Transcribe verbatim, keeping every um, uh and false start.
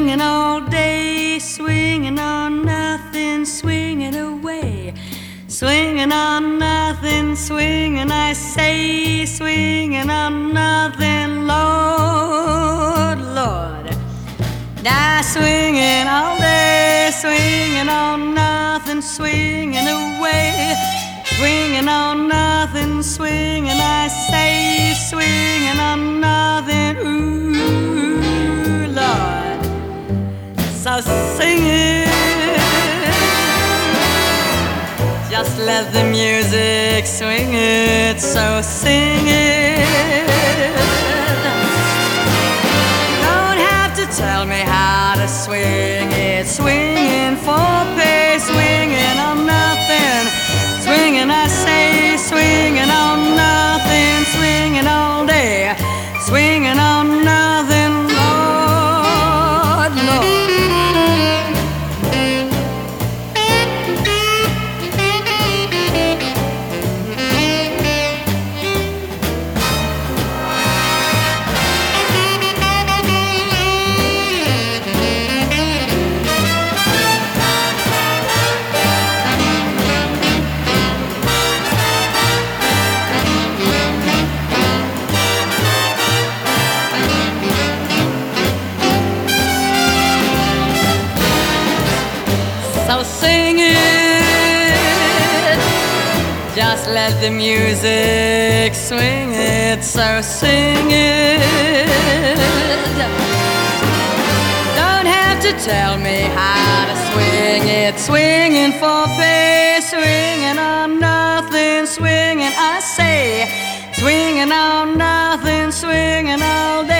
swinging all day, swinging on nothing, swinging away. Swinging on nothing, swinging, I say, swinging on nothing, Lord, Lord. Die swinging all day, swinging on nothing, swinging away. Swinging on nothing, swinging, I say, swinging on nothing, ooh, Lord. So sing it. Just let the music swing it, so sing it. Don't have to tell me how to swing it. Swinging for pay, swinging on nothing. Swinging, I say, swinging on nothing. Swinging all day, swinging on nothing, Lord, Lord. So sing it, just let the music swing it, so sing it. Don't have to tell me how to swing it, swinging for pay, swinging on nothing, swinging, I say, swinging on nothing, swinging all day.